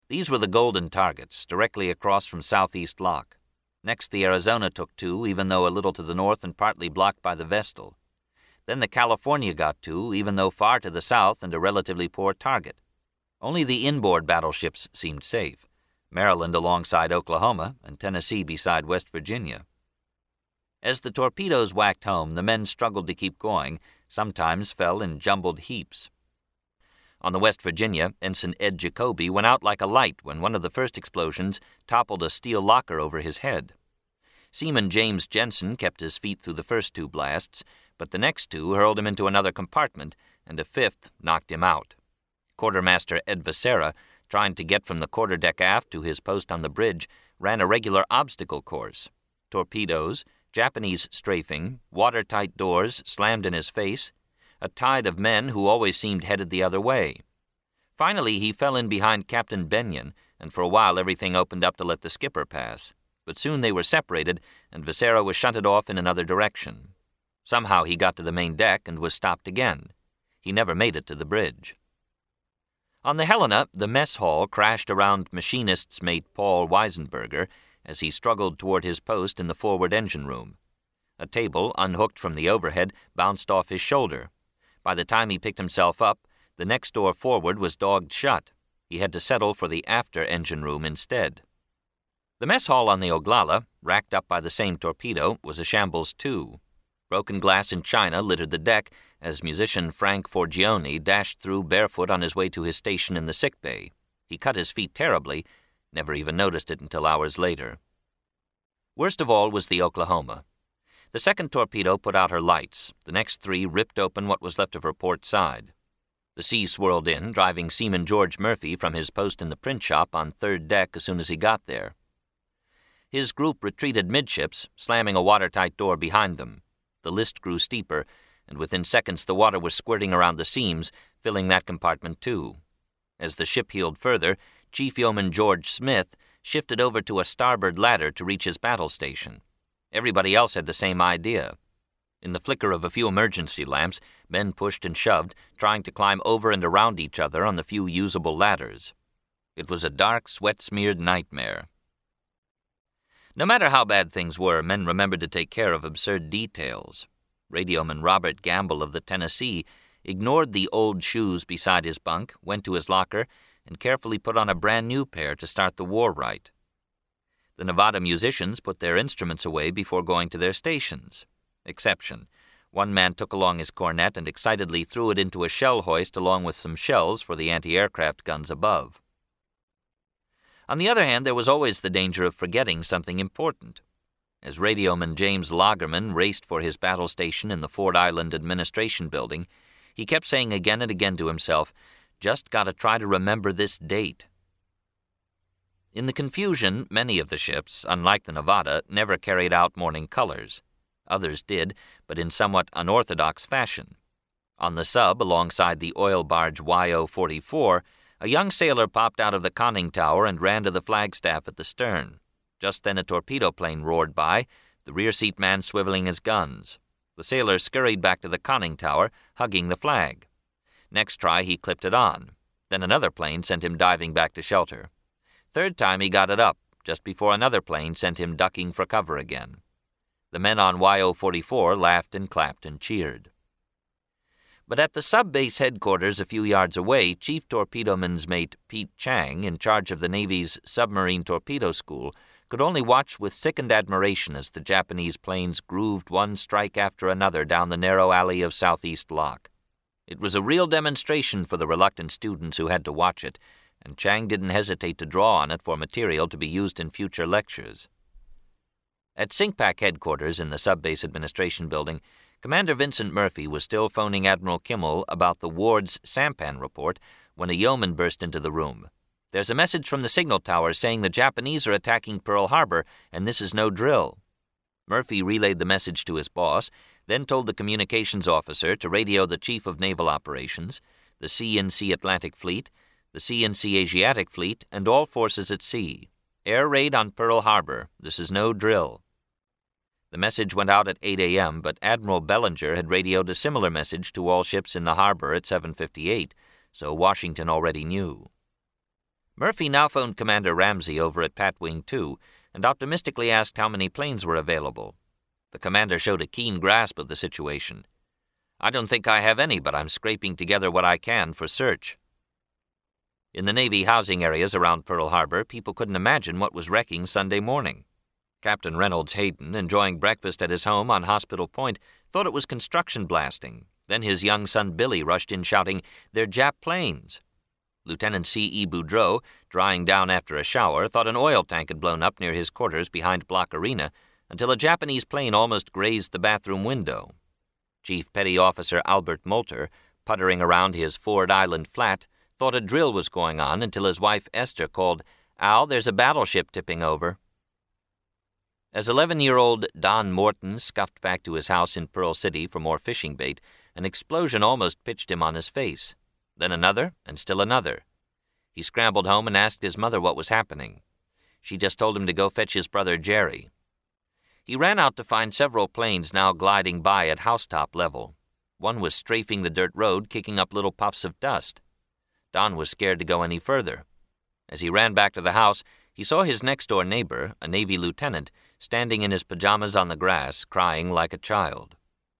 These were the golden targets, directly across from Southeast Lock. Next, the Arizona took 2, even though a little to the north and partly blocked by the Vestal. Then the California got 2, even though far to the south and a relatively poor target. Only the inboard battleships seemed safe, Maryland alongside Oklahoma and Tennessee beside West Virginia. As the torpedoes whacked home, the men struggled to keep going, sometimes fell in jumbled heaps. On the West Virginia, Ensign Ed Jacoby went out like a light when one of the first explosions toppled a steel locker over his head. Seaman James Jensen kept his feet through the first 2 blasts, but the next 2 hurled him into another compartment, and a 5th knocked him out. Quartermaster Ed Vasera, trying to get from the quarterdeck aft to his post on the bridge, ran a regular obstacle course. Torpedoes, Japanese strafing, watertight doors slammed in his face, a tide of men who always seemed headed the other way. Finally, he fell in behind Captain Benyon, and for a while everything opened up to let the skipper pass. But soon they were separated, and Vasera was shunted off in another direction. Somehow he got to the main deck and was stopped again. He never made it to the bridge. On the Helena, the mess hall crashed around machinist's mate Paul Weisenberger as he struggled toward his post in the forward engine room. A table, unhooked from the overhead, bounced off his shoulder. By the time he picked himself up, the next door forward was dogged shut. He had to settle for the after engine room instead. The mess hall on the Oglala, racked up by the same torpedo, was a shambles too. Broken glass and china littered the deck as musician Frank Forgione dashed through barefoot on his way to his station in the sick bay. He cut his feet terribly, never even noticed it until hours later. Worst of all was the Oklahoma. The second torpedo put out her lights. The next 3 ripped open what was left of her port side. The sea swirled in, driving Seaman George Murphy from his post in the print shop on 3rd deck as soon as he got there. His group retreated midships, slamming a watertight door behind them. The list grew steeper, and within seconds the water was squirting around the seams, filling that compartment too. As the ship heeled further, Chief Yeoman George Smith shifted over to a starboard ladder to reach his battle station. Everybody else had the same idea. In the flicker of a few emergency lamps, men pushed and shoved, trying to climb over and around each other on the few usable ladders. It was a dark, sweat-smeared nightmare. No matter how bad things were, men remembered to take care of absurd details. Radioman Robert Gamble of the Tennessee ignored the old shoes beside his bunk, went to his locker, and carefully put on a brand-new pair to start the war right. The Nevada musicians put their instruments away before going to their stations. Exception. One man took along his cornet and excitedly threw it into a shell hoist along with some shells for the anti-aircraft guns above. On the other hand, there was always the danger of forgetting something important. As Radioman James Lagerman raced for his battle station in the Ford Island Administration Building, he kept saying again and again to himself, "Just gotta try to remember this date." In the confusion, many of the ships, unlike the Nevada, never carried out morning colors. Others did, but in somewhat unorthodox fashion. On the sub, alongside the oil barge YO-44, a young sailor popped out of the conning tower and ran to the flagstaff at the stern. Just then a torpedo plane roared by, the rear seat man swiveling his guns. The sailor scurried back to the conning tower, hugging the flag. Next try he clipped it on. Then another plane sent him diving back to shelter. Third time he got it up, just before another plane sent him ducking for cover again. The men on YO-44 laughed and clapped and cheered. But at the sub-base headquarters a few yards away, Chief Torpedoman's mate Pete Chang, in charge of the Navy's submarine torpedo school, could only watch with sickened admiration as the Japanese planes grooved one strike after another down the narrow alley of Southeast Lock. It was a real demonstration for the reluctant students who had to watch it, and Chang didn't hesitate to draw on it for material to be used in future lectures. At SINCPAC headquarters in the Subbase Administration Building, Commander Vincent Murphy was still phoning Admiral Kimmel about the Ward's sampan report when a yeoman burst into the room. "There's a message from the signal tower saying the Japanese are attacking Pearl Harbor, and this is no drill." Murphy relayed the message to his boss, then told the communications officer to radio the Chief of Naval Operations, the CNC Atlantic Fleet, the CNC Asiatic Fleet, and all forces at sea. "Air raid on Pearl Harbor. This is no drill." The message went out at 8 a.m., but Admiral Bellinger had radioed a similar message to all ships in the harbor at 7:58, so Washington already knew. Murphy now phoned Commander Ramsey over at Pat Wing 2 and optimistically asked how many planes were available. The commander showed a keen grasp of the situation. "I don't think I have any, but I'm scraping together what I can for search." In the Navy housing areas around Pearl Harbor, people couldn't imagine what was wrecking Sunday morning. Captain Reynolds Hayden, enjoying breakfast at his home on Hospital Point, thought it was construction blasting. Then his young son Billy rushed in shouting, "They're Jap planes." Lieutenant C.E. Boudreau, drying down after a shower, thought an oil tank had blown up near his quarters behind Block Arena until a Japanese plane almost grazed the bathroom window. Chief Petty Officer Albert Moulter, puttering around his Ford Island flat, thought a drill was going on until his wife Esther called, "Al, there's a battleship tipping over." As 11-year-old Don Morton scuffed back to his house in Pearl City for more fishing bait, an explosion almost pitched him on his face. Then another, and still another. He scrambled home and asked his mother what was happening. She just told him to go fetch his brother Jerry. He ran out to find several planes now gliding by at housetop level. One was strafing the dirt road, kicking up little puffs of dust. Don was scared to go any further. As he ran back to the house, he saw his next-door neighbor, a Navy lieutenant, standing in his pajamas on the grass, crying like a child.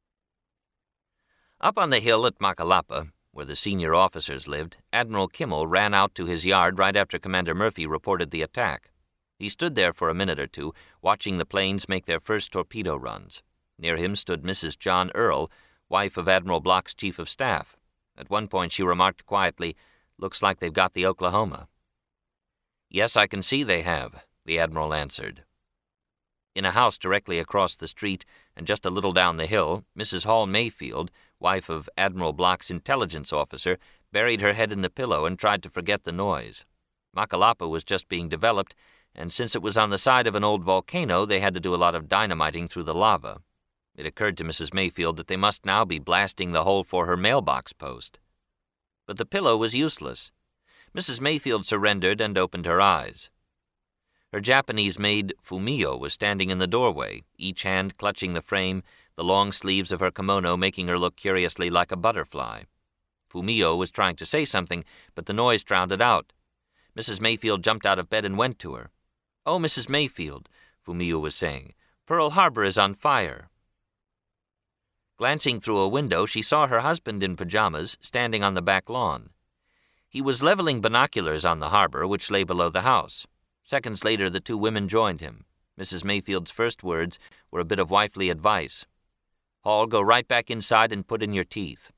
Up on the hill at Macalapa, where the senior officers lived, Admiral Kimmel ran out to his yard right after Commander Murphy reported the attack. He stood there for a minute or two, watching the planes make their first torpedo runs. Near him stood Mrs. John Earl, wife of Admiral Block's chief of staff. At one point she remarked quietly, "Looks like they've got the Oklahoma." "Yes, I can see they have," the Admiral answered. In a house directly across the street and just a little down the hill, Mrs. Hall Mayfield, wife of Admiral Block's intelligence officer, buried her head in the pillow and tried to forget the noise. Macalapa was just being developed, and since it was on the side of an old volcano, they had to do a lot of dynamiting through the lava. It occurred to Mrs. Mayfield that they must now be blasting the hole for her mailbox post. But the pillow was useless. Mrs. Mayfield surrendered and opened her eyes. Her Japanese maid, Fumio, was standing in the doorway, each hand clutching the frame, the long sleeves of her kimono making her look curiously like a butterfly. Fumio was trying to say something, but the noise drowned it out. Mrs. Mayfield jumped out of bed and went to her. "Oh, Mrs. Mayfield," Fumio was saying, "Pearl Harbor is on fire." Glancing through a window, she saw her husband in pajamas standing on the back lawn. He was leveling binoculars on the harbor, which lay below the house. Seconds later, the two women joined him. Mrs. Mayfield's first words were a bit of wifely advice. "Hall, go right back inside and put in your teeth."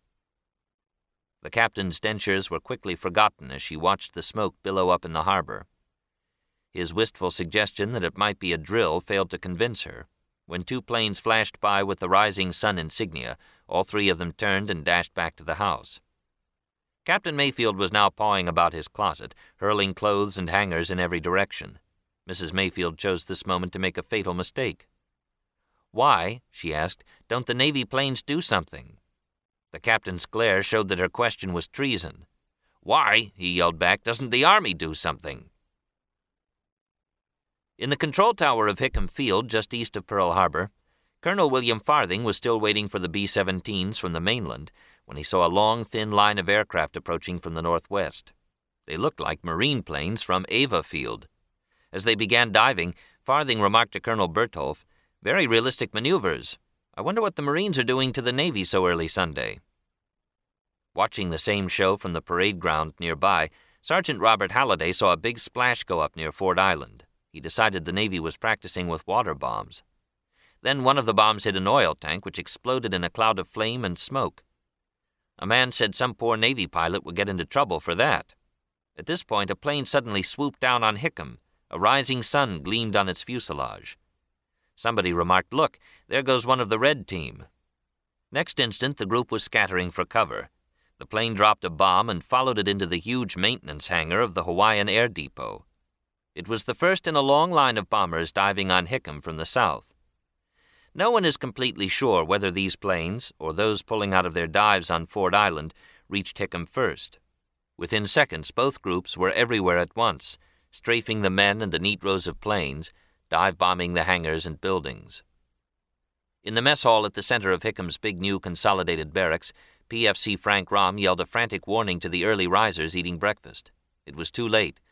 The captain's dentures were quickly forgotten as she watched the smoke billow up in the harbor. His wistful suggestion that it might be a drill failed to convince her. When two planes flashed by with the rising sun insignia, all three of them turned and dashed back to the house. Captain Mayfield was now pawing about his closet, hurling clothes and hangers in every direction. Mrs. Mayfield chose this moment to make a fatal mistake. "Why," she asked, "don't the Navy planes do something?" The captain's glare showed that her question was treason. "Why," he yelled back, "doesn't the Army do something?" In the control tower of Hickam Field, just east of Pearl Harbor, Colonel William Farthing was still waiting for the B-17s from the mainland when he saw a long, thin line of aircraft approaching from the northwest. They looked like Marine planes from Ava Field. As they began diving, Farthing remarked to Colonel Bertholf, "Very realistic maneuvers. I wonder what the Marines are doing to the Navy so early Sunday." Watching the same show from the parade ground nearby, Sergeant Robert Halliday saw a big splash go up near Ford Island. He decided the Navy was practicing with water bombs. Then one of the bombs hit an oil tank, which exploded in a cloud of flame and smoke. A man said some poor Navy pilot would get into trouble for that. At this point, a plane suddenly swooped down on Hickam. A rising sun gleamed on its fuselage. Somebody remarked, "Look, there goes one of the red team." Next instant, the group was scattering for cover. The plane dropped a bomb and followed it into the huge maintenance hangar of the Hawaiian Air Depot. It was the first in a long line of bombers diving on Hickam from the south. No one is completely sure whether these planes, or those pulling out of their dives on Ford Island, reached Hickam first. Within seconds, both groups were everywhere at once, strafing the men and the neat rows of planes, dive-bombing the hangars and buildings. In the mess hall at the center of Hickam's big new consolidated barracks, PFC Frank Rom yelled a frantic warning to the early risers eating breakfast. It was too late.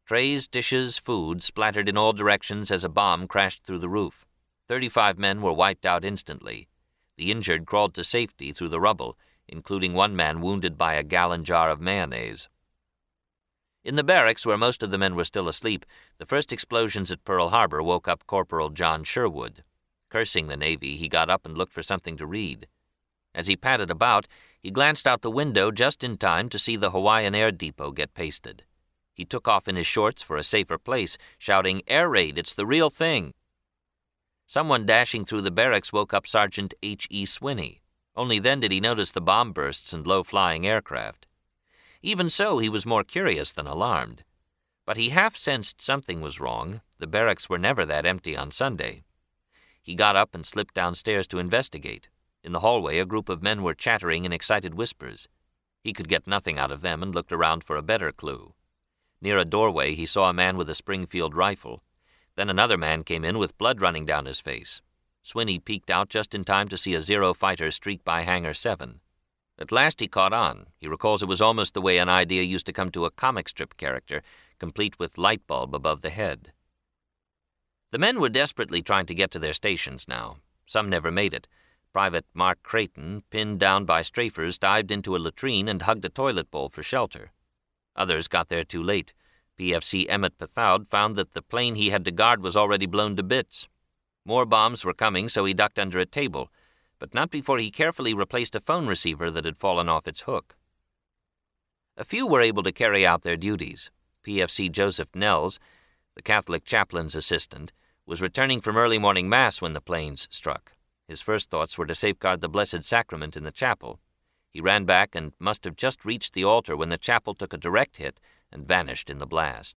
Trays, dishes, food splattered in all directions as a bomb crashed through the roof. 35 men were wiped out instantly. The injured crawled to safety through the rubble, including one man wounded by a gallon jar of mayonnaise. In the barracks, where most of the men were still asleep, the first explosions at Pearl Harbor woke up Corporal John Sherwood. Cursing the Navy, he got up and looked for something to read. As he padded about, he glanced out the window just in time to see the Hawaiian Air Depot get pasted. He took off in his shorts for a safer place, shouting, "Air raid, it's the real thing!" Someone dashing through the barracks woke up Sergeant H.E. Swinney. Only then did he notice the bomb bursts and low-flying aircraft. Even so, he was more curious than alarmed. But he half-sensed something was wrong. The barracks were never that empty on Sunday. He got up and slipped downstairs to investigate. In the hallway, a group of men were chattering in excited whispers. He could get nothing out of them and looked around for a better clue. Near a doorway, he saw a man with a Springfield rifle. Then another man came in with blood running down his face. Swinney peeked out just in time to see a Zero fighter streak by Hangar 7. At last he caught on. He recalls it was almost the way an idea used to come to a comic strip character, complete with light bulb above the head. The men were desperately trying to get to their stations now. Some never made it. Private Mark Creighton, pinned down by strafers, dived into a latrine and hugged a toilet bowl for shelter. Others got there too late. PFC Emmett Pethaud found that the plane he had to guard was already blown to bits. More bombs were coming, so he ducked under a table, but not before he carefully replaced a phone receiver that had fallen off its hook. A few were able to carry out their duties. PFC Joseph Nels, the Catholic chaplain's assistant, was returning from early morning mass when the planes struck. His first thoughts were to safeguard the Blessed Sacrament in the chapel. He ran back and must have just reached the altar when the chapel took a direct hit and vanished in the blast.